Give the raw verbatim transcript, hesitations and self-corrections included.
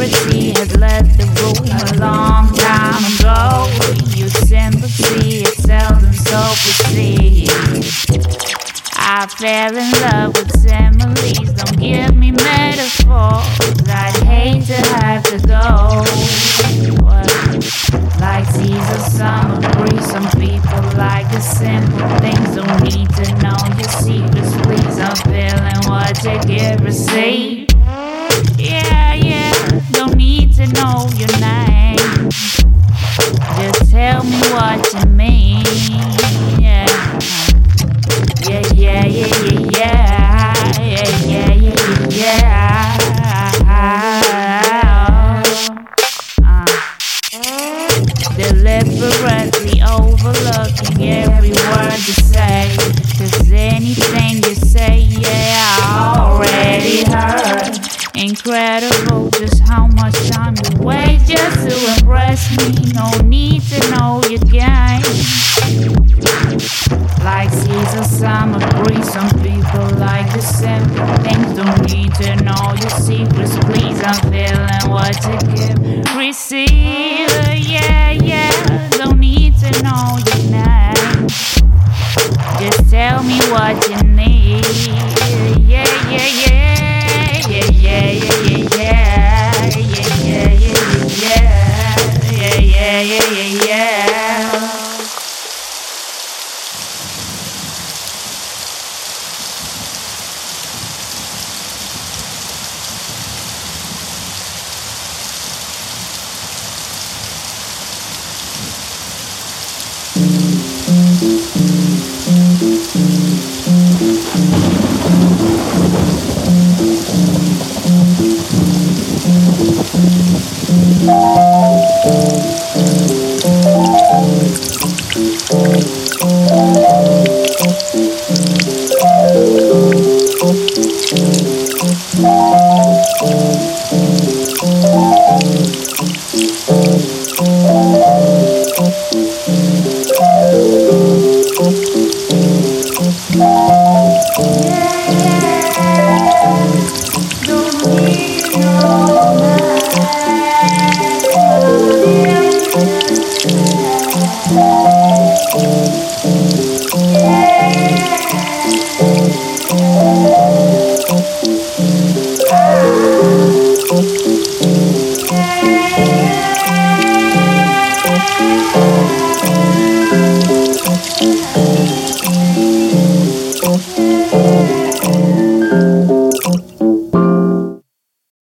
Security has left the room a long time ago. Your sympathy is seldom so perceived. I fell in love with similes, don't give me metaphors. I'd hate to have to go. What? Like Caesar, summer breeze. Some people like the simple things. Don't need to know your secrets, please. I'm feeling what you give, receive. Yeah, yeah, don't need to know your name. Just tell me what you mean. Yeah. Yeah, yeah, yeah, yeah, yeah, yeah, yeah, yeah, yeah. Uh, deliberately overlooking every word you say. 'Cause anything you say, yeah, I already heard. Incredible just how much time you waste just to impress me. No need to know your game. Like Caesar, summer breeze. Some people like the simple things. Don't need to know your secrets, please. I'm feeling what you give, receive. Yeah, yeah, don't need to know your name. Just tell me what you need. Yeah, yeah, yeah. Yeah, yeah, yeah, yeah, yeah, yeah, yeah, yeah, yeah, yeah, yeah, yeah, yeah. Bye.